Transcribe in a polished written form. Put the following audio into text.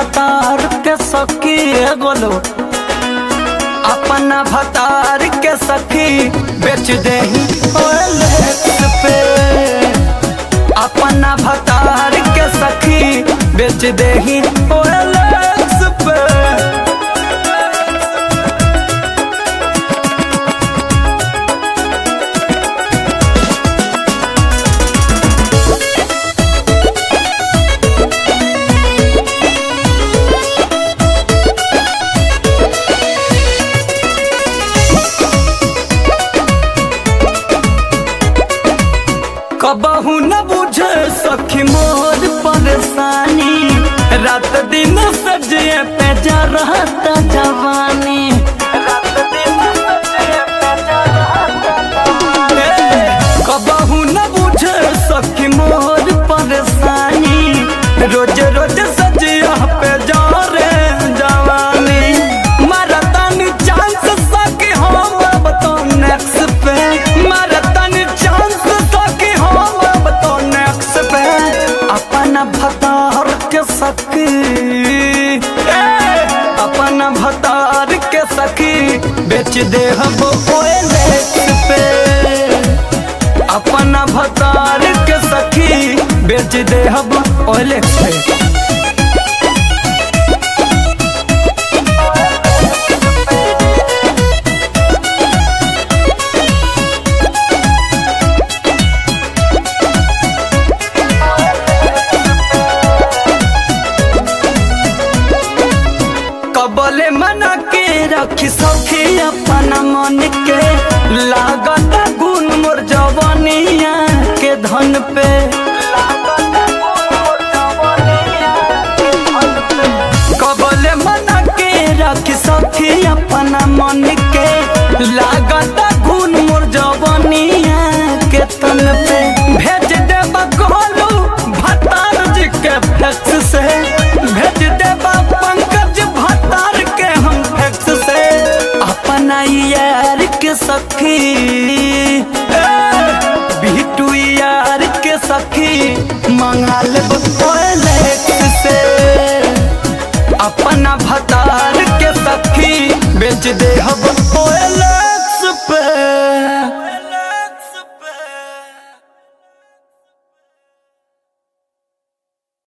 भतार के सखी बोलो अपना भतार के सखी बेच दे OLX पे। अपना भतार के सखी बेच दे OLX पे। कबहू न बुझे सखी मोर परेशानी, रात दिन सजिए पे जा रहता जवानी। रात दिन सजिए पे जा रहता जवानी। कबहू न बुझे सखी मोर परेशानी, रोज रोज सजिया पे जा रे जवानी। मारतानी चांस सखी हम अब तो नेक्स्ट पे। मारतानी चांस अपना भतार के सखी अपना भतार के सखी बेच दे हम OLX पे। अपना भतार के सखी बेच दे हम OLX पे। कबले मना के रखी सखी अपना मन के, लागत गुण मोर जवानिया के धन पे। कबले मना के रखी सखी अपना मन के, लागत गुण मोर जवानिया के तन पे। भेज दे गोलू भतार जी के फैक्स से। भेज दे पंकज भतार के हम फैक्स से। अपना यार के सखी बिटू यार के सखी मंगा ले OLX से। अपना भतार के सखी बेच दे हम OLX।